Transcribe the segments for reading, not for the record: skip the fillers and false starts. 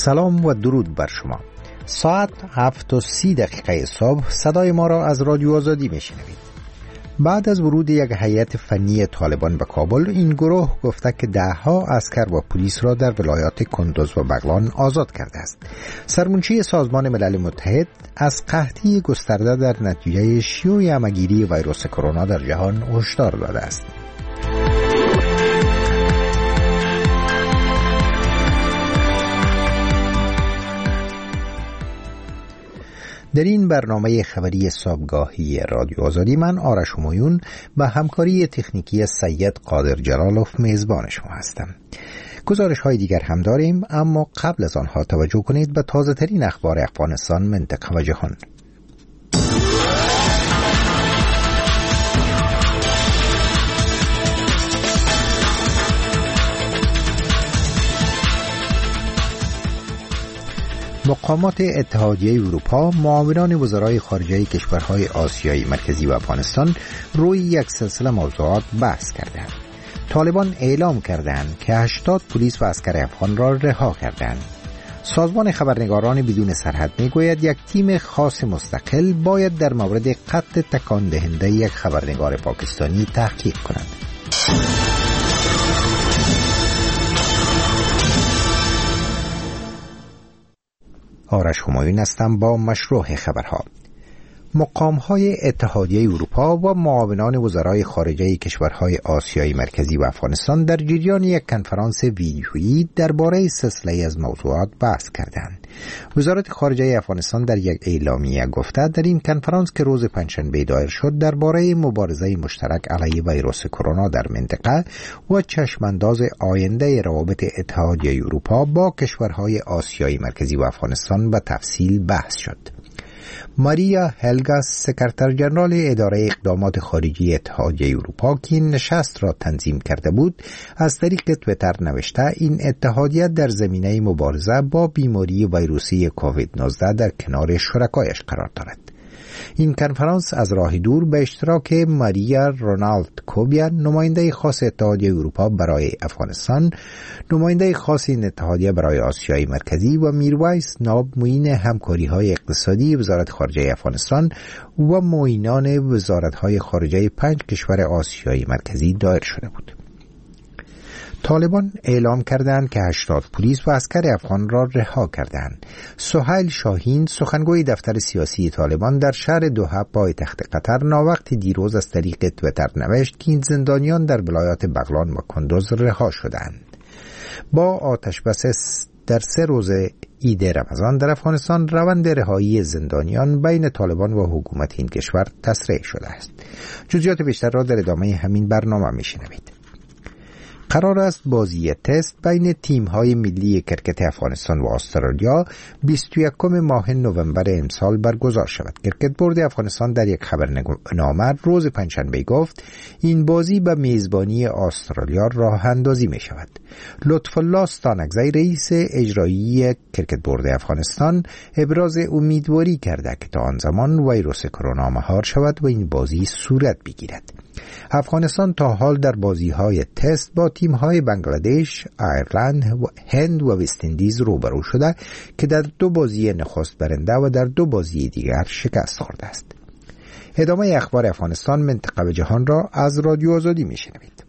سلام و درود بر شما. ساعت 7:30 صبح صدای ما را از رادیو آزادی میشنوید. بعد از ورود یک هیئت فنی طالبان به کابل، این گروه گفته که 10 عسکر و پلیس را در ولایات کندوز و بغلان آزاد کرده است. سرمنشی سازمان ملل متحد از قحطی گسترده در نتیجه شیوع همه‌گیری ویروس کرونا در جهان هشدار داده است. در این برنامه خبری صبحگاهی رادیو آزادی من آرش همایون به همکاری تکنیکی سید قادر جلالوف میزبان شما هستم. گزارش های دیگر هم داریم، اما قبل از آنها توجه کنید به تازه ترین اخبار افغانستان، منطقه و جهان. مقامات اتحادیه اروپا معاونان وزرای خارجه کشورهای آسیایی مرکزی و افغانستان روی یک سلسله موضوعات بحث کردند. طالبان اعلام کردند که 80 پلیس و عسکر افغان را رها کردند. سازمان خبرنگاران بدون سرحد میگوید یک تیم خاص مستقل باید در مورد قتل تکان دهنده یک خبرنگار پاکستانی تحقیق کند. آرش همایون هستم با مشروع خبرها. مقام‌های اتحادیه اروپا و معاونان وزرای خارجه کشورهای آسیایی مرکزی و افغانستان در جریان یک کنفرانس ویدیویی درباره سلسله از موضوعات بحث کردند. وزارت خارجه افغانستان در یک اعلامیه گفته در این کنفرانس که روز پنجشنبه دایر شد درباره مبارزه مشترک علیه ویروس کرونا در منطقه و چشمانداز آینده روابط اتحادیه اروپا با کشورهای آسیایی مرکزی و افغانستان به تفصیل بحث شد. ماریا هلگا، سکرتر جنرال اداره اقدامات خارجی اتحادیه اروپا که این نشست را تنظیم کرده بود، از طریق توییتر نوشته این اتحادیه در زمینه مبارزه با بیماری ویروسی کووید 19 در کنار شرکایش قرار دارد. این کنفرانس از راه دور به اشتراک ماریا رونالد کوبیا، نماینده خاص اتحادیه اروپا برای افغانستان، نماینده خاص این اتحادیه برای آسیای مرکزی و میرویس ناب، معین همکاری‌های اقتصادی وزارت خارجه افغانستان و معینان وزارت‌های خارجه 5 کشور آسیای مرکزی دایر شده بود. طالبان اعلام کردند که 80 پلیس و عسکر افغان را رها کردند. سهیل شاهین، سخنگوی دفتر سیاسی طالبان در شهر دوحه پایتخت قطر، ناوقت دیروز از طریق توییتر نوشت که این زندانیان در ولایات بغلان و کندوز رها شدند. با آتش بس در 3 روز عید رمضان در افغانستان روند رهایی زندانیان بین طالبان و حکومت این کشور تسریع شده است. جزئیات بیشتر را در ادامه همین برنامه میشنوید. قرار است بازی تست بین تیم‌های ملی کرکت افغانستان و استرالیا 21 ماه نوامبر امسال برگزار شود. کرکت بورد افغانستان در یک خبرنامه روز پنجشنبه گفت این بازی به میزبانی استرالیا راه اندازی می شود. لطف‌الله ستانکزی، رئیس اجرایی کرکت بورد افغانستان، ابراز امیدواری کرده که تا آن زمان ویروس کرونا مهار شود و این بازی صورت بگیرد. افغانستان تا حال در بازی‌های تست با تیم‌های بنگلادش، ایرلند، هند و وست اندیز روبرو شده که در 2 بازی نخست برنده و در 2 بازی دیگر شکست خورده است. ادامه اخبار افغانستان، منطقه و جهان را از رادیو آزادی میشنوید.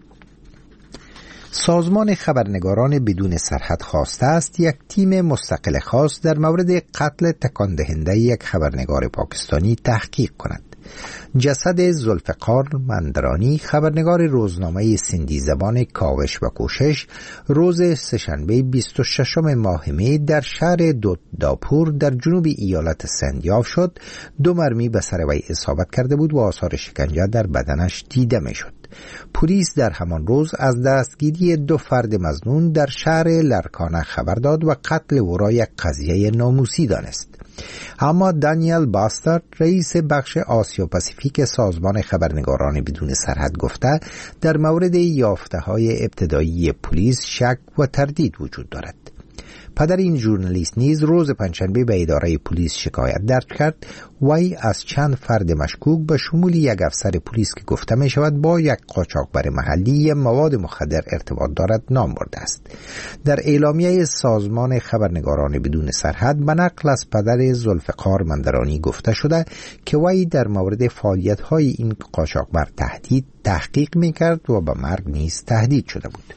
سازمان خبرنگاران بدون سرحد خواسته است یک تیم مستقل خاص در مورد قتل تکان دهنده یک خبرنگار پاکستانی تحقیق کند. جسد ذوالفقار مندرانی، خبرنگار روزنامه سندی زبان کاوش و کوشش، روز سه‌شنبه 26 ماه می در شهر داپور در جنوب ایالت سند یافت شد. 2 مرمی به سر وی اصابت کرده بود و آثار شکنجه در بدنش دیده می شد. پلیس در همان روز از دستگیری 2 فرد مظنون در شهر لرکانه خبر داد و قتل او را یک قضیه ناموسی دانست. اما دانیل باستر، رئیس بخش آسیا پاسیفیک سازمان خبرنگاران بدون سرحد گفته در مورد یافته‌های ابتدایی پلیس شک و تردید وجود دارد. پدر این ژورنالیست نیز روز پنجشنبه به اداره پلیس شکایت درج کرد. وی از چند فرد مشکوک به شمول یک افسر پلیس که گفته می شود با یک قاچاقبر محلی مواد مخدر ارتباط دارد نام برده است. در اعلامیه سازمان خبرنگاران بدون سرحد به نقل از پدر ذوالفقار مندرانی گفته شده که وی در مورد فعالیت‌های این قاچاقبر تحقیق می‌کرد و به مرگ نیز تهدید شده بود.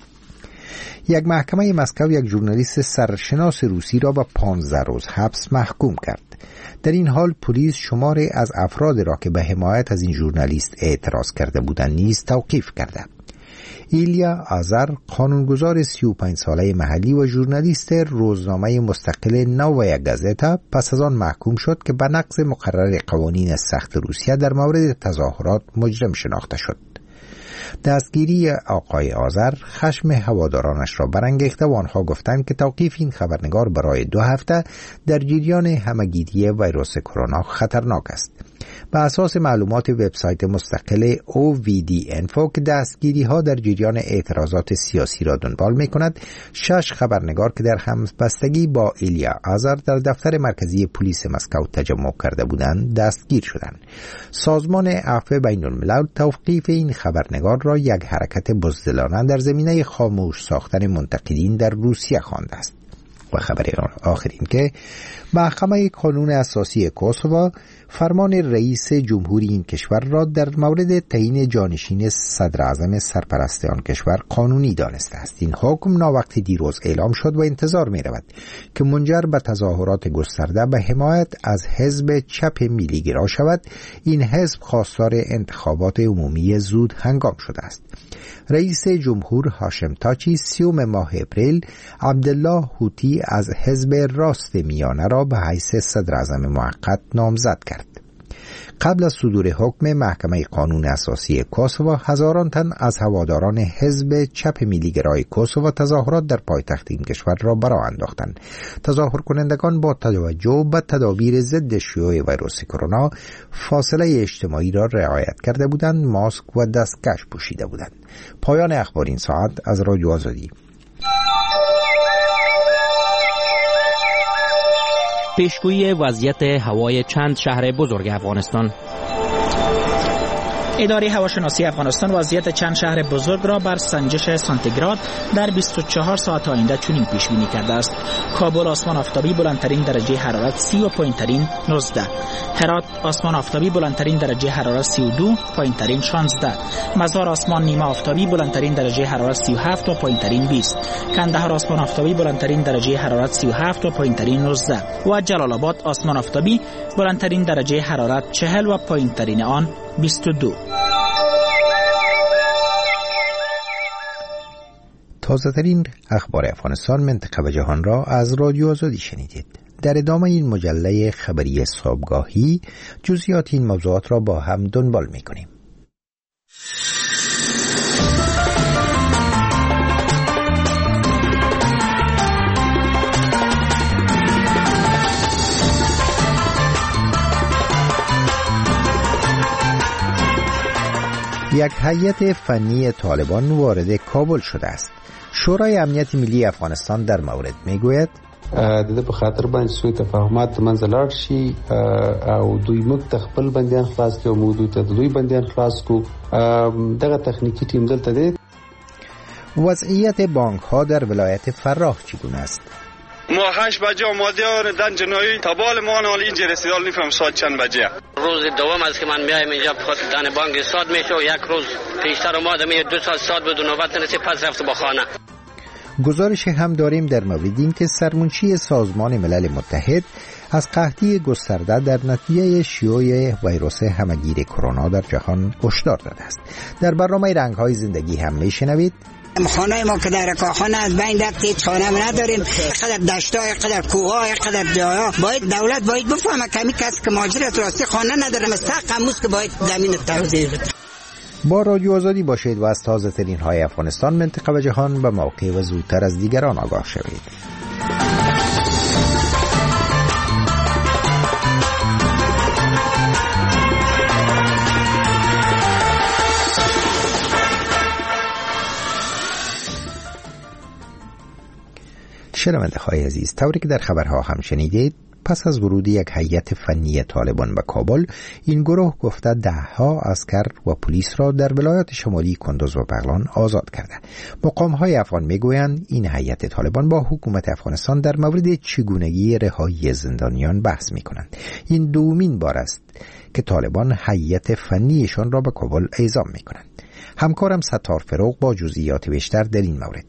یک محکمه مسکو یک ژورنالیست سرشناس روسی را به 15 روز حبس محکوم کرد. در این حال پلیس شماری از افراد را که به حمایت از این ژورنالیست اعتراض کرده بودند نیز توقیف کرده. ایلیا آزار قانونگذار 35 ساله محلی و ژورنالیست روزنامه مستقل نوویا گازتا پس از آن محکوم شد که به نقض مقرر قوانین سخت روسیه در مورد تظاهرات مجرم شناخته شد. دستگیری آقای آذر خشم هوادارانش را برانگیخته و آنها گفتند که توقیف این خبرنگار برای 2 هفته در جریان همه‌گیری ویروس کرونا خطرناک است. به اساس معلومات وبسایت مستقل OVD Info که دستگیری ها در جریان اعتراضات سیاسی را دنبال می کند، 6 خبرنگار که در همبستگی با ایلیا آزار در دفتر مرکزی پلیس مسکو تجمع کرده بودند دستگیر شدند. سازمان عفو بین الملل توقیف این خبرنگار را یک حرکت بزدلانه در زمینه خاموش ساختن منتقدین در روسیه خوانده است. و خبر آخرین که محکمه قانون اساسی کوسوو فرمان رئیس جمهوری این کشور را در مورد تعیین جانشین صدر اعظم سرپرست آن کشور قانونی دانسته است. این حکم ناوقت دیروز اعلام شد و انتظار می رود که منجر به تظاهرات گسترده به حمایت از حزب چپ میلیگرا شود. این حزب خواستار انتخابات عمومی زود هنگام شده است. رئیس جمهور هاشم تاچی 30 ماه اپریل عبدالله هوتی از حزب راست میانه را به حیث صدر اعظم موقت نامزد کرد. قبل از صدور حکم محکمه قانون اساسی کوسوو، هزاران تن از هواداران حزب چپ میلیگرای کوسوو تظاهرات در پایتخت این کشور را برآ انداختند. تظاهر کنندگان با توجه به تدابیر ضد شیوع ویروس کرونا فاصله اجتماعی را رعایت کرده بودند، ماسک و دستکش پوشیده بودند. پایان اخبار این ساعت از رادیو آزادی. پیشگویی وضعیت هوای چند شهر بزرگ افغانستان. اداره هواشناسی افغانستان وضعیت چند شهر بزرگ را بر سنجش سانتیگراد در 24 ساعت آینده چنین پیش بینی کرده است: کابل آسمان آفتابی بلندترین درجه حرارت 30 و پایینترین 19. هرات آسمان آفتابی بلندترین درجه حرارت 32 پایینترین 16. مزار آسمان نیمه آفتابی بلندترین درجه حرارت 37 و پایینترین 20. کندهار آسمان آفتابی بلندترین درجه حرارت 37 و پایینترین 19 و جلال آباد آسمان آفتابی بلندترین درجه حرارت 40 و پایینترین آن 22. تازه ترین اخبار افغانستان، منطقه و جهان را از رادیو آزادی شنیدید. در ادامه این مجله خبری صبحگاهی جزئیات این موضوعات را با هم دنبال می‌کنیم. یک هیئت فنی طالبان وارد کابل شده است. شورای امنیت ملی افغانستان در مورد میگوید د په خاطر باندې سوء تفاهمات منځ لاړ شي او دوی موږ ته خپل بندیان خلاص کړو، موږ ته دوی بندیان خلاص کړو. دغه تخنیکی تیم دلته دی. وضعیت بانک ها در ولایت فراه چگونه است؟ ما 8 بجه آماده دن جنایی تابال ما حالا اینجا رسیدال نفهم ساعت چند بجه. روز دوم است که من میایم اینجا بخاطر دن بانک استاد میشه و یک روز پیشتر اومدم 2 ساعت استاد بود و نوبت نرسید پس رفت با خانه. گزارش هم داریم در مورد این که سرمنشی سازمان ملل متحد از قحطی گسترده در نتیجه شیوع ویروس همهگیر کرونا در جهان هشدار داده است. در برنامه رنگ‌های زندگی هم میشنوید خانه ما که در کاخانه از بین رفت، هیچ خانه ما نداریم. قدر دشتای، قدر کوه‌های، قدر جاها. باید دولت بفهمه کمی کسی که مهاجرت راستی خانه نداره مستحق هموز که باید زمین توزیع بده. با رادیو آزادی باشید و از تازه ترین های افغانستان، منطقه و جهان به موقع و زودتر از دیگران آگاه شوید. شنونده‌های عزیز، طوری که در خبرها هم شنیدید، پس از ورود یک هیئت فنی طالبان به کابل، این گروه گفته 10 عسکر و پلیس را در ولایات شمالی کندوز و بغلان آزاد کرده. مقام‌های افغان میگویند این هیئت طالبان با حکومت افغانستان در مورد چگونگی رهایی زندانیان بحث می‌کنند. این دومین بار است که طالبان هیئت فنیشان را به کابل اعزام می‌کنند. همکارم ستار فروغ با جزئیات بیشتر در این مورد.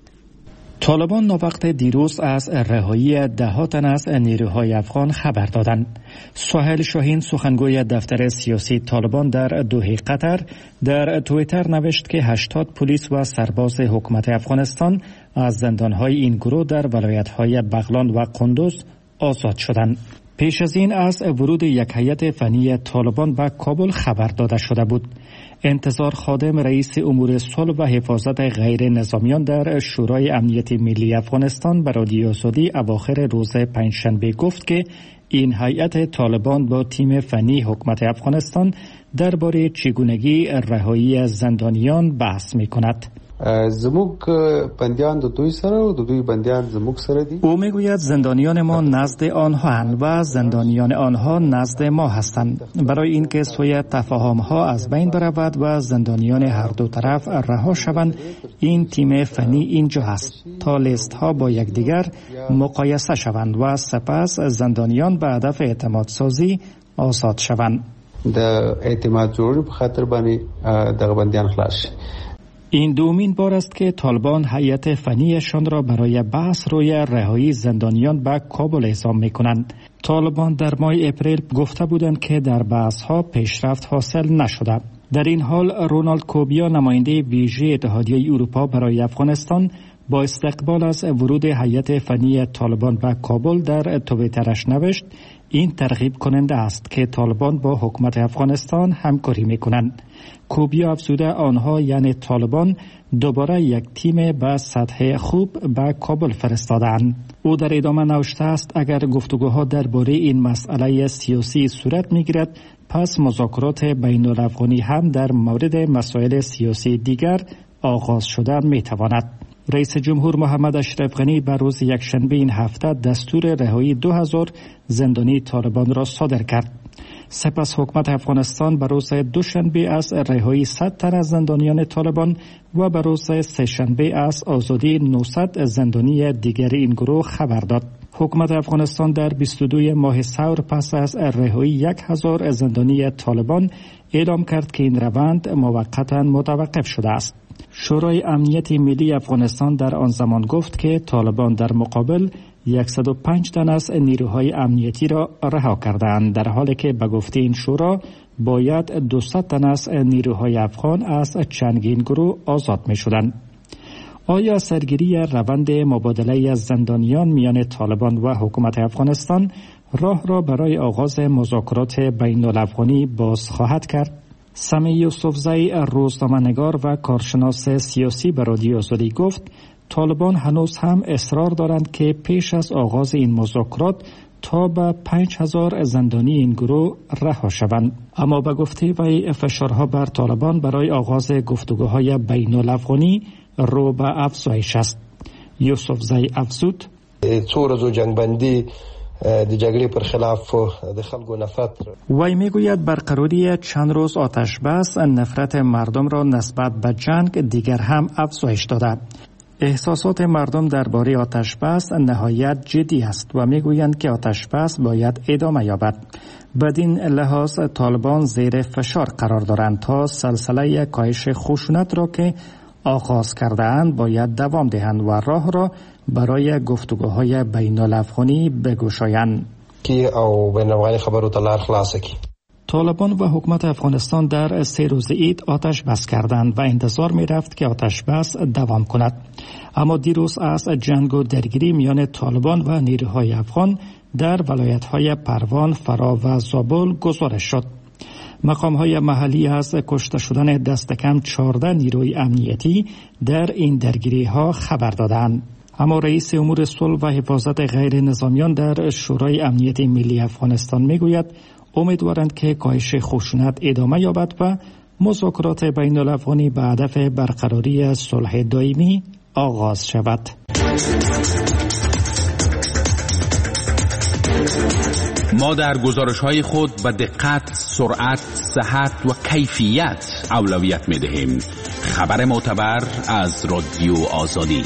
طالبان ناوقت دیروز از رهایی 10 تن از نیروهای افغان خبر دادند. سهیل شاهین، سخنگوی دفتر سیاسی طالبان در دوحه قطر، در توییتر نوشت که 80 پلیس و سرباز حکومت افغانستان از زندانهای این گروه در ولایت‌های بغلان و قندوز آزاد شدند. پیش از این از ورود یک هیئت فنی طالبان به کابل خبر داده شده بود. انتظار خادم، رئیس امور صلح و حفاظت غیر نظامیان در شورای امنیت ملی افغانستان به رادیو آزادی اواخر روز پنجشنبه گفت که این هیئت طالبان با تیم فنی حکومت افغانستان درباره چگونگی رهایی زندانیان بحث می‌کند. زموږ بندیان د دوی سره و د دوی بندیان زموږ سره دي. او میگوید زندانیان ما نزد آنها هستند و زندانیان آنها نزد ما هستند. برای اینکه سوی تفاهم ها از بین برود و زندانیان هر دو طرف رها شوند، این تیم فنی اینجا است تا لیست ها با یکدیگر مقایسه شوند و سپس زندانیان به هدف اعتماد سازی آزاد شوند. د اعتماد جوړولو په خاطر باندې دغه بندیان خلاص شي. این دومین بار است که طالبان هیئت فنیشان را برای بحث روی رهایی زندانیان به کابل اعزام می‌کنند. طالبان در ماه اپریل گفته بودند که در بحث‌ها پیشرفت حاصل نشده. در این حال رونالد کوبیا، نماینده ویژه اتحادیه اروپا برای افغانستان، با استقبال از ورود هیئت فنی طالبان به کابل در توییترش نوشت: این ترغیب کننده است که طالبان با حکومت افغانستان همکاری می‌کنند. کوبیا افزوده آنها یعنی طالبان دوباره یک تیم به سطح خوب به کابل فرستادند. او در ادامه نوشته است اگر گفتگوها درباره این مسئله سیاسی صورت می‌گیرد، پس مذاکرات بین الافغانی هم در مورد مسائل سیاسی دیگر آغاز شده می‌تواند. رئیس جمهور محمد اشرف غنی بر روز یکشنبه این هفته دستور رهایی 2000 زندانی طالبان را صادر کرد. سپس حکومت افغانستان بر روز دوشنبه از رهایی 100 تن از زندانیان طالبان و بر روز سه‌شنبه از آزادی 900 زندانی دیگر این گروه خبر داد. حکومت افغانستان در 22 ماه ثور پس از رهایی 1000 زندانی طالبان اعلام کرد که این روند موقتا متوقف شده است. شورای امنیت ملی افغانستان در آن زمان گفت که طالبان در مقابل 105 تن از نیروهای امنیتی را رها کردند، در حالی که به گفته این شورا باید 200 تن از نیروهای افغان از چندین گروه آزاد می شدند. آیا سرگیری روند مبادله زندانیان میان طالبان و حکومت افغانستان راه را برای آغاز مذاکرات بین الافغانی باز خواهد کرد؟ سمی یوسفزئی، روزنامه‌نگار و کارشناس سیاسی، به رادیو آزادی گفت طالبان هنوز هم اصرار دارند که پیش از آغاز این مذاکرات تا به 5000 زندانی این گروه رها شوند. اما به گفته وی فشارها بر طالبان برای آغاز گفتگوهای بین الافغانی رو به افزایش است. یوسفزئی افزود: څو ورځو جنگبندي د جګړې پر خلاف د خلکو نفرت. وی میگوید برقراری چند روز آتش بس نفرت مردم را نسبت به جنگ دیگر هم افزایش داده. احساسات مردم درباره آتش بس نهایت جدی است و میگویند که آتش بس باید ادامه یابد. بدین لحاظ طالبان زیر فشار قرار دارند تا سلسله کاهش خشونت را که آغاز کرده اند باید دوام دهند و راه را برای گفتگوهای بین الافغانی بگشایند. او بین الافغانی خبرو ته لار خلاصه کی. طالبان و حکومت افغانستان در 3 روز عید آتش بس کردند و انتظار می رفت که آتش بس دوام کند. اما دیروز از جنگ و درگیری میان طالبان و نیروهای افغان در ولایت‌های پروان، فرا و زابل گزارش شد. مقام‌های محلی از کشته شدن دست کم 14 نیروی امنیتی در این درگیری‌ها خبر دادند. اما رئیس امور صلح و حفاظت غیر نظامیان در شورای امنیت ملی افغانستان میگوید امیدوارند که کاهش خشونت ادامه یابد و مذاکرات بین الافغانی به هدف برقراری صلح دائمی آغاز شود. ما در گزارش‌های خود به دقت، سرعت، صحت و کیفیت اولویت می‌دهیم. خبر معتبر از رادیو آزادی.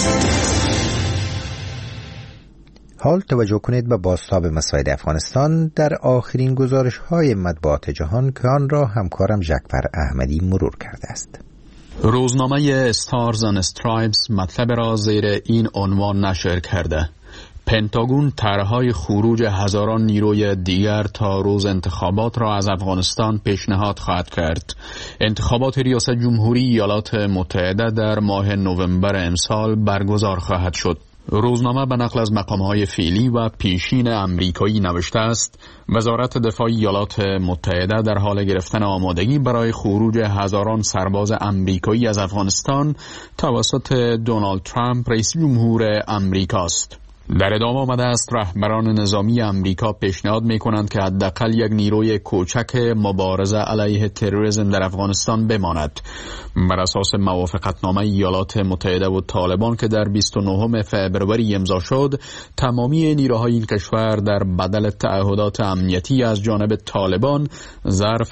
حال توجه کنید به بازتاب مسائل افغانستان در آخرین گزارش‌های مطبوعات جهان که آن را همکارم ژکفر احمدی مرور کرده است. روزنامه استارز اند استرایپس مطلب را زیر این عنوان نشر کرده: پنتاگون طرح‌های خروج هزاران نیروی دیگر تا روز انتخابات را از افغانستان پیشنهاد خواهد کرد. انتخابات ریاست جمهوری ایالات متحده در ماه نوامبر امسال برگزار خواهد شد. روزنامه به نقل از مقام‌های فعلی و پیشین امریکایی نوشته است: وزارت دفاع ایالات متحده در حال گرفتن آمادگی برای خروج هزاران سرباز امریکایی از افغانستان توسط دونالد ترامپ رئیس جمهور امریکاست. در ادامه آمده است رهبران نظامی امریکا پیشنهاد می‌کنند که حداقل یک نیروی کوچک مبارزه علیه تروریسم در افغانستان بماند. بر اساس موافقتنامه ایالات متحده و طالبان که در 29 فوریه امضا شد، تمامی نیروهای این کشور در بدل تعهدات امنیتی از جانب طالبان ظرف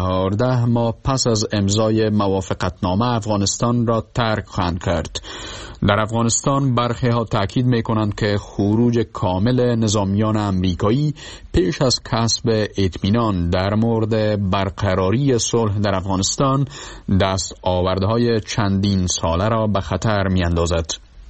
14 ماه پس از امضای موافقتنامه افغانستان را ترک خواهند کرد. در افغانستان برخی ها تاکید می‌کنند که خروج کامل نظامیان امریکایی پیش از کسب اطمینان در مورد برقراری صلح در افغانستان دست آوردهای چندین ساله را به خطر می‌اندازد.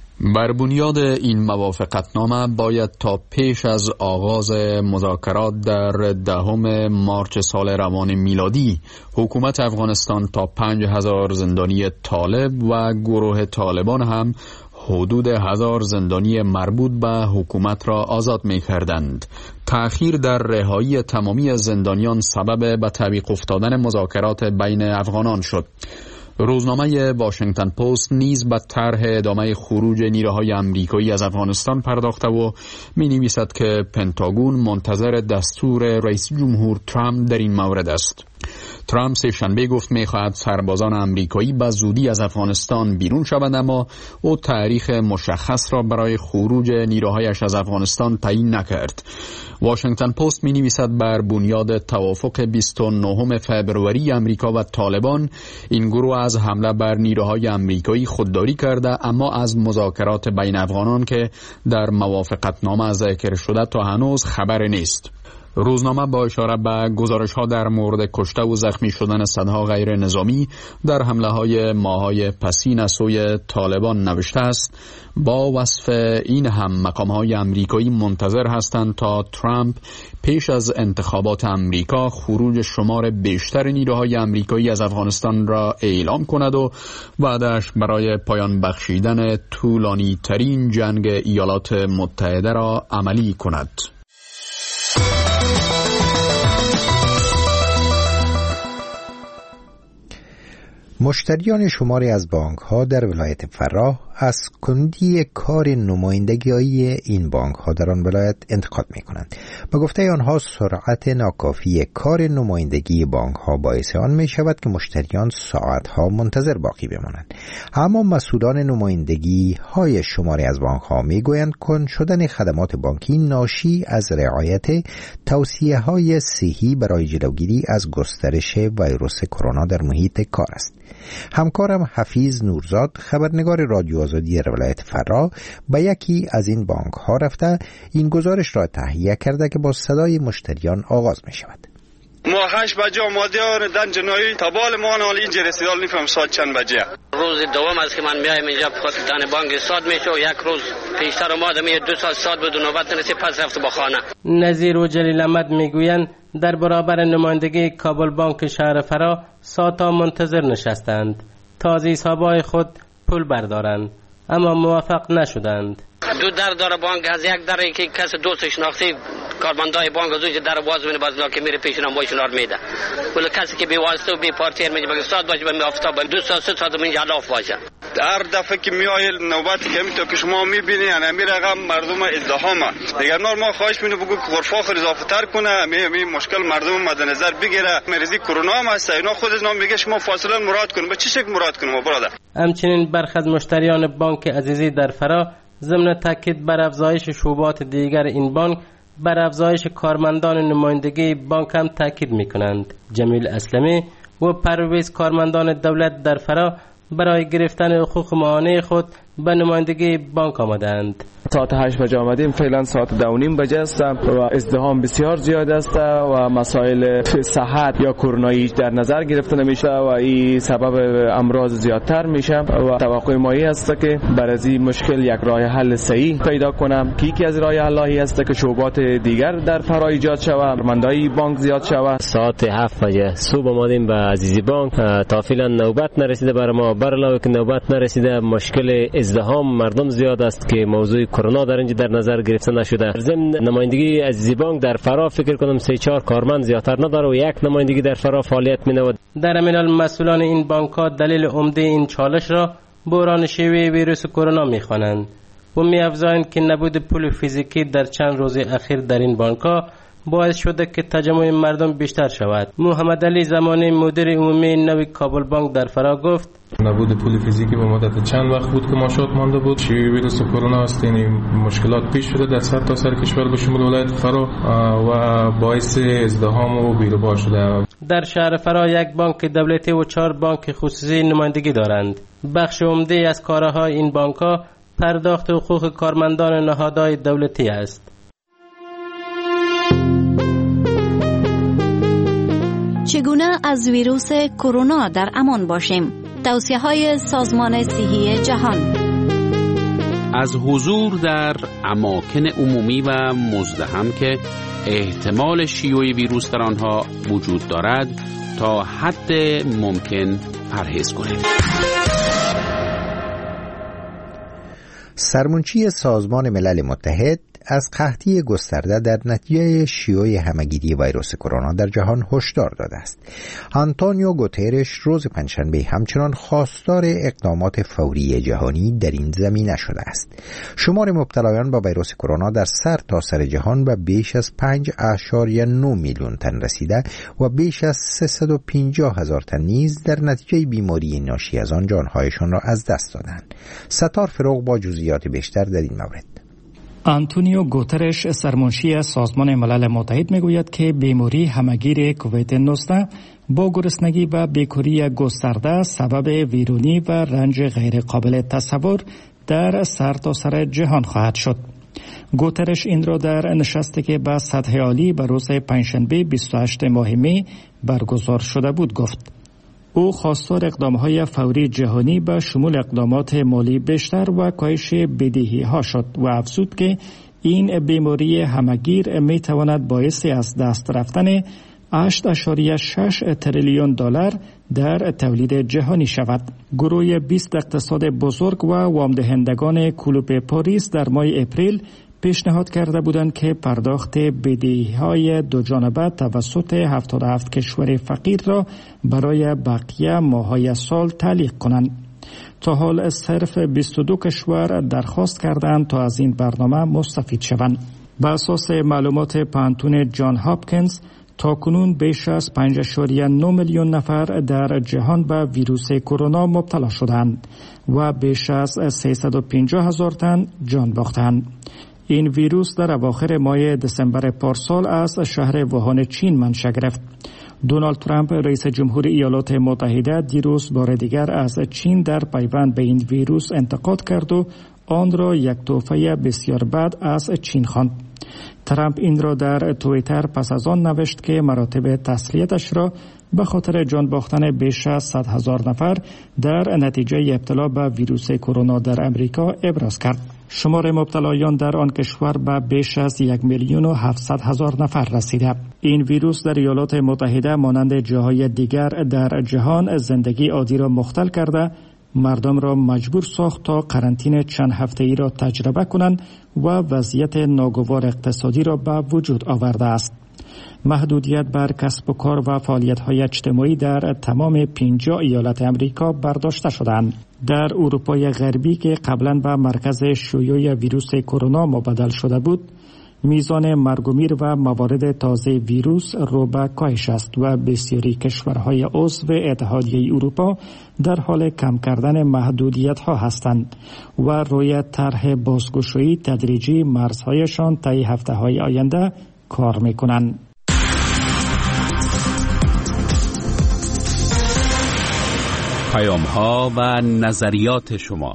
بر بنیاد این موافقتنامه باید تا پیش از آغاز مذاکرات در 10 مارس سال روان میلادی حکومت افغانستان تا 5000 زندانی طالب و گروه طالبان هم حدود 1000 زندانی مربوط به حکومت را آزاد می کردند. تأخیر در رهایی تمامی زندانیان سبب به تعویق افتادن مذاکرات بین افغانان شد. روزنامه واشنگتن پست نیز به طرح ادامه خروج نیروهای امریکایی از افغانستان پرداخته و می‌نویسد که پنتاگون منتظر دستور رئیس جمهور ترامپ در این مورد است. ترامپ سه‌شنبه گفت می‌خواهد سربازان امریکایی به زودی از افغانستان بیرون شوند، اما او تاریخ مشخص را برای خروج نیروهایش از افغانستان تعیین نکرد. واشنگتن پست می‌نویسد بر بنیاد توافق 29 فوریه امریکا و طالبان این گروه از حمله بر نیروهای امریکایی خودداری کرده، اما از مذاکرات بین افغانان که در موافقتنامه ذکر شده تا هنوز خبر نیست. روزنامه با اشاره به گزارش‌ها در مورد کشته و زخمی شدن صدها غیر نظامی در حمله‌های ماه‌های پسین از سوی طالبان نوشته است: با وصف این هم مقام‌های امریکایی منتظر هستند تا ترامپ پیش از انتخابات امریکا خروج شمار بیشتر نیروهای امریکایی از افغانستان را اعلام کند و بعدش برای پایان بخشیدن طولانی ترین جنگ ایالات متحده را عملی کند. مشتریان شماری از بانک‌ها در ولایت فراه از کندی کار نمایندگی این بانک‌ها در آن ولایت انتقاد می‌کنند. به گفته آنها سرعت ناکافی کار نمایندگی بانک‌ها باعث آن می‌شود که مشتریان ساعت‌ها منتظر باقی بمانند. اما مسئولان نمایندگی‌های شماری از بانک‌ها می‌گویند کند شدن خدمات بانکی ناشی از رعایت توصیه‌های صحی برای جلوگیری از گسترش ویروس کرونا در محیط کار است. همکارم حفیظ نورزاد خبرنگار رادیو آزادی ولایت فراه به یکی از این بانک ها رفته این گزارش را تهیه کرده که با صدای مشتریان آغاز می شود. ما 8 بجه آماده دن جنایی تبال ما حال اینجا رسیدال نفهم ساعت چند بجه. روز دوم است که من میایم اینجا بخاطر دن بانک صاد میشه و یک روز پیشتر اومدم 2 ساعت صاد بود و نوبت نرسید پس رفت با خانه. نظیر و جلیل احمد میگویند در برابر نمایندگی کابل بانک شهر فرا ساعتها منتظر نشستند تا از حسابهای خود پول بردارند، اما موفق نشدند. دو در داره بانک، از یک در که کس دوست شناختی کارمندای بانک از اونجا در باز می‌کنه، باز که میره پیشون وایشون میده. ولی کسی که بی واسطه و بی پارتی میگه بگه ساعت باشه به آفتاب 2 ساعت 3 ساعت اینجا لاف باشه. هر دفعه که میای نوبت که میتو که شما میبینی همین رقم مردم ازدحامه. دیگر ما خواهش می‌کنم بگو غرفه آخر اضافه تر کنه، همین مشکل مردم مد نظر بگیره. مریضی کرونا هم هست، اینا خودش نام میگه شما فاصله مراد کنید. به چه شکل مراد کنیم برادر؟ همچنین برخی از مشتریان بانک عزیزی در فرا ضمن تاکید بر افزایش شعبات دیگر این بانک بر افزایش کارمندان نمایندگی بانک هم تاکید می‌کنند. جمیل اسلمی و پرویز کارمندان دولت در فرا برای گرفتن حقوق ماهانه خود به نمایندگی بانک آمدند. ساعت 8 بجه آمدیم، فعلا ساعت 2:30 بجه است و ازدحام بسیار زیاد است و مسائل صحت یا کرونایی در نظر گرفته نمیشه و این سبب امراض زیادتر میشه و توقع مایی است که برای این مشکل یک راه حل صحیح پیدا کنم که یکی از راه حل‌هایی است که شعبات دیگر در فرا ایجاد شود، کارمندای بانک زیاد شود. ساعت 7 بجه صبح آمدیم به عزیزی بانک، تا فعلا نوبت نرسیده برای ما. بر علاوه که نوبت نرسیده، مشکل ازدحام مردم زیاد است که موضوع کرونا در اینجا در نظر گرفته نشده. ضمن نمایندگی عزیزی بانک در فرا فکر کنم 3-4 کارمند زیادتر نداره و یک نمایندگی در فرا فعالیت می‌نماید. در همین حال مسئولان این بانک‌ها دلیل عمده این چالش را بحران شیوع ویروس کرونا می‌خوانند و می‌افزایند که نبود پول فیزیکی در چند روز اخیر در این بانک‌ها باعث شده که تجمع مردم بیشتر شود. محمد علی زمانی مدیر عمومی نوی کابل بانک در فرا گفت: نبود پول فیزیکی به مدت چند وقت بود که ماشات مانده بود. شیوع ویروس کرونا است، یعنی مشکلات پیش شده در سرتاسر کشور به شمول ولایت فرا و باعث ازدحام و بی‌روبار شده. در شهر فرا یک بانک دولتی و 4 بانک خصوصی نمایندگی دارند. بخش عمده از کارهای این بانک‌ها پرداخت حقوق کارمندان نهادهای دولتی است. چگونه از ویروس کرونا در امان باشیم؟ توصیه‌های سازمان صحی جهان. از حضور در اماکن عمومی و مزدحم که احتمال شیوع ویروس در آنها وجود دارد تا حد ممکن پرهیز کنید. سرمنشی سازمان ملل متحد از قحطی گسترده در نتیجه شیوع همه‌گیری ویروس کرونا در جهان هشدار داده است. آنتونیو گوترش روز پنجشنبه همچنان خواستار اقدامات فوری جهانی در این زمینه شده است. شمار مبتلایان با ویروس کرونا در سرتاسر جهان به بیش از 5.9 میلیون تن رسیده و بیش از 350,000 تن نیز در نتیجه بیماری ناشی از آن جانهایشان را از دست دادند. ستار فروغ با جزئیات بیشتر در این مورد. آنتونیو گوترش سرمنشی سازمان ملل متحد میگوید که بیماری همه‌گیر کووید 19 با گرسنگی و بیکاری گسترده سبب ویرانی و رنج غیر قابل تصور در سرتاسر جهان خواهد شد. گوترش این را در نشستی که به سطح عالی به روز پنجشنبه 28 ماه می برگزار شده بود گفت. او خواستار اقدام‌های فوری جهانی به شمول اقدامات مالی بیشتر و کاهش بدهی‌ها شد و افزود که این بیماری همه‌گیر می‌تواند باعث از دست رفتن 8.6 تریلیون دلار در تولید جهانی شود. گروه 20 اقتصاد بزرگ و وامدهندگان کلوب پاریس در ماه اپریل پیشنهاد کرده بودند که پرداخت بدهی‌های دو جانبه توسط 77 کشور فقیر را برای بقیه ماه‌های سال تعلیق کنند. تا حال صرف 22 کشور درخواست کردند تا از این برنامه مستفید شوند. بر اساس معلومات پانتون جان هاپکینز تاکنون بیش از 5.9 میلیون نفر در جهان به ویروس کرونا مبتلا شدند و بیش از 350,000 تن جان باختند. این ویروس در اواخر ماه دسامبر پارسال از شهر ووهان چین منشأ گرفت. دونالد ترامپ رئیس جمهور ایالات متحده دیروز بار دیگر از چین در پیوند به این ویروس انتقاد کرد و آن را یک تحفه بسیار بد از چین خواند. ترامپ این را در توییتر پس از آن نوشت که مراتب تسلیتش را به خاطر جان باختن بیش از 100,000 نفر در نتیجه ابتلا به ویروس کرونا در امریکا ابراز کرد. شمار مبتلایان در آن کشور به بیش از 1,700,000 نفر رسیده. این ویروس در ایالات متحده مانند جاهای دیگر در جهان زندگی عادی را مختل کرده، مردم را مجبور ساخت تا قرنطینه چند هفته‌ای را تجربه کنند و وضعیت ناگوار اقتصادی را به وجود آورده است. محدودیت بر کسب و کار و فعالیت‌های اجتماعی در تمام 50 ایالت امریکا برداشته شدند. در اروپای غربی که قبلا به مرکز شیوع ویروس کرونا مبدل شده بود، میزان مرگ و میر و موارد تازه ویروس رو به کاهش است و بسیاری کشورهای عضو اتحادیه اروپا در حال کم کردن محدودیت ها هستند و روی طرح بازگشایی تدریجی مرزهایشان طی هفته های آینده کار میکنند. پیام ها و نظریات شما.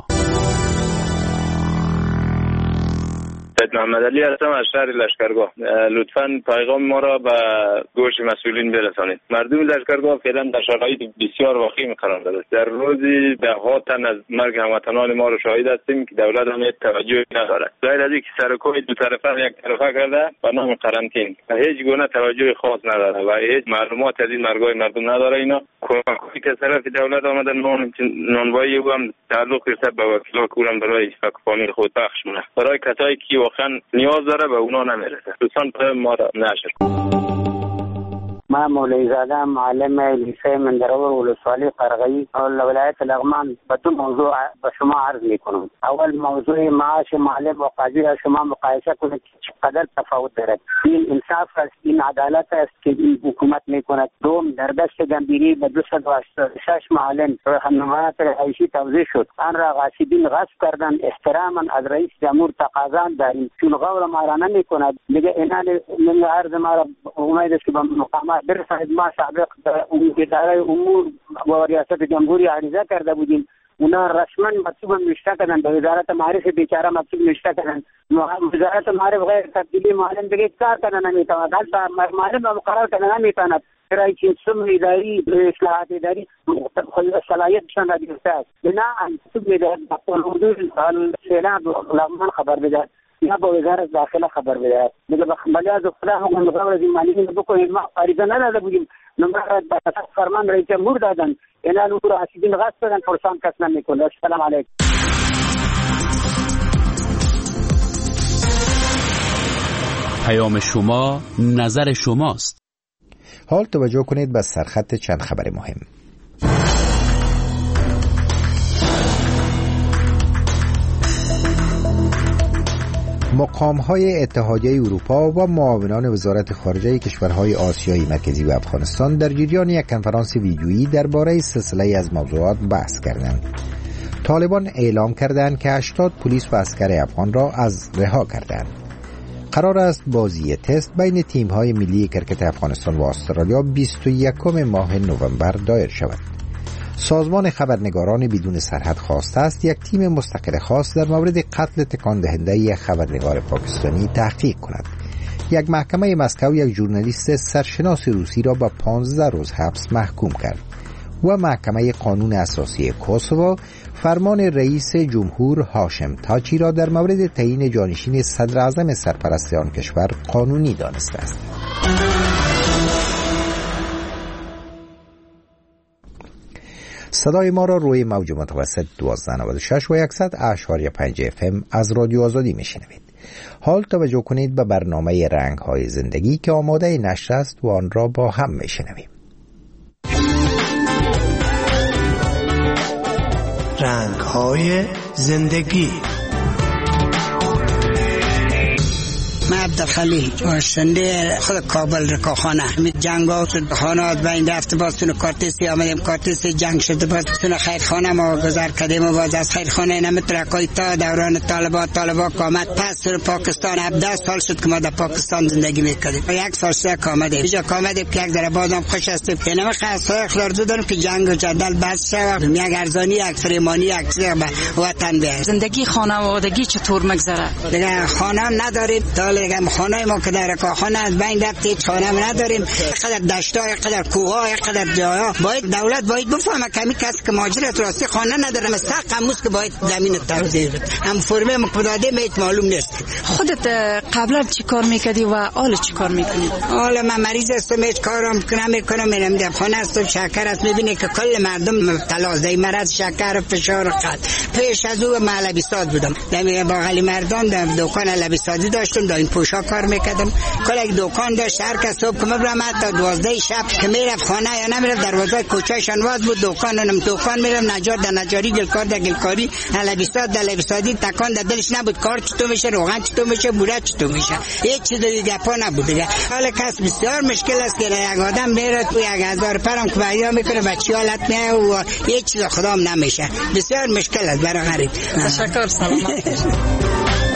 محمد علی هستم از شهر لشکرگاه. لطفاً پیغام ما را به گوش مسئولین برسانید. مردم لشکرگاه فعلا در شرایط بسیار وخیم قرار دارند. در روزی ده ها تن از مرگ هموطنان ما را شاهد هستیم که دولت هم توجه ندارد. غیر از اینکه سرکوی دو طرفه یک طرفه کرده به نام قرنطین هیچ گونه توجه خاص نداره و هیچ معلومات از این مرگای مردم نداره. اینا کمکی که طرف دولت آمده نانوایی هم تعلق گرفته به وکیلا کورم برای فکفانی خود بخش مونه. برای کسایی که واقعا نیاز داره به اونا نمیرسه. دوستان پیام ما را نشر. ما مولوی زاده معلم لیسه مندرور ولسوالی قرغی ولایت لغمان به دو موضوع به شما عرض میکنم. اول موضوع معاش معلم و قاضی را شما مقایسه کنید که چقدر تفاوت دارد. این انصاف است، این عدالت است که این حکومت میکند. دوم در دست گمبیری به 286 معلم راهنماییات رهایشی توزیع شد. آن را غاصبین غصب کردن. احتراما از رئیس جمهور تقاضا داریم چون غور ما را نمیکند. دیگه اینا من عرض ما را امید است که به مقامات برساند. ما سابق اداره امور و ریاست جمهوری عریضه کرده بودیم. اونا رسما مکتوب نوشته کردن به وزارت معارف بیچاره مکتوب نوشته کردن. وزارت معارف غیر تبدیلی معلم دیگه کار کنه نمیتواند. معلم مقرر کنه نمیتواند. برای چین سم اداری اصلاحات اداری صلاحیتشان را گرفته است. بنابراین مکتوب میدهد حضور سیلاب لغمان خبر بدهد یا با وزارت داخله خبر بدهد. دیگه بلیاز خدا حکم غور از این معلمین بکنید. ما عریضه نداده بودیم. نمبر به فرمان رئیس جمهور دادن. اینا نور حسیدین غصب کردن پرسان کس نمیکنه. السلام علیکم. پیام شما نظر شماست. حال توجه کنید به سرخط چند خبر مهم. مقام‌های اتحادیه اروپا و معاونان وزارت خارجه کشورهای آسیای مرکزی و افغانستان در جریان یک کنفرانس ویدیویی درباره سلسله از موضوعات بحث کردند. طالبان اعلام کردند که 80 پلیس و عسکر افغان را رها کردند. قرار است بازی تست بین تیم‌های ملی کرکت افغانستان و استرالیا 21 ماه نوامبر دایر شود. سازمان خبرنگاران بدون سرحد خواسته است یک تیم مستقل خاص در مورد قتل تکان دهنده یک خبرنگار پاکستانی تحقیق کند. یک محکمه مسکو یک ژورنالیست سرشناس روسی را به 15 روز حبس محکوم کرد و محکمه قانون اساسی کوسوو فرمان رئیس جمهور هاشم تاچی را در مورد تعیین جانشین صدر اعظم سرپرست آن کشور قانونی دانسته است. صدای ما را روی موج متوسط 1296 و 100.5 FM از رادیو آزادی میشنوید. حال توجه کنید به برنامه رنگ‌های زندگی که آماده نشر است و آن را با هم میشنویم. رنگ‌های زندگی. من عبدالخلیل باشنده خود کابل رکاخانه همین جنگ ها شد خانات بین رفت باز تون کارتیسی آمدیم کارتیسی جنگ شده باز تون خیرخانه ما گذار کردیم و باز از خیرخانه نمیترکای تا دوران طالبا کامد پس تو پاکستان 17 سال شد که ما در پاکستان زندگی میکردیم و 1 سال شده کامدیم اینجا کامدیم که یک در بازم خوش هستیم که نمی خواستای اخلاردو دارم که جنگ و جدل بس شد یک ارزانی یک فریمانی یک چیز به وطن بیاید. زندگی خانوادگی چطور مگذره؟ دیگه خانه نداریم دیگه خانه ما که در کاخانه از بین رفت هیچ خانه ما نداریم. قدر دشتا قدر کوها قدر جایا باید دولت باید بفهمه کمی کسی که مهاجرت راستی خانه نداره مستحق هموز که باید زمین توزیع بده. هم فرمه مقداده میت معلوم نیست. خودت قبلا چی کار میکردی و حالا چی کار میکنی؟ حالا من مریض هستم هیچ کارم نمیکنم میرم در خانه هستم شکر است میبینی که کل مردم مبتلا است مرض شکر و فشار قلب. پیش از او محل بیساد بودم در بغل مردان در دکان لبیسازی داشتم در زمین پوشا کار میکردم. کل یک دکان داشت، هر کس صبح که میبرم تا 12 شب که میرفت خانه یا نمیرفت دروازه کوچه‌شان باز بود، دکان میرم نجار در نجاری، گلکار در گلکاری، لبیسات در لبیساتی، تکان در دلش نبود کار چطور میشه، روغن چطور میشه، بوره چطور میشه، هیچ چیز دیگه گپا نبود دیگه. حال کس بسیار مشکل است که یک آدم میره تو 1000 پرم که بیا میکنه بچی حالت میه و هیچ چیز خدام نمیشه. بسیار مشکل است برای غریب. تشکر، سلامت.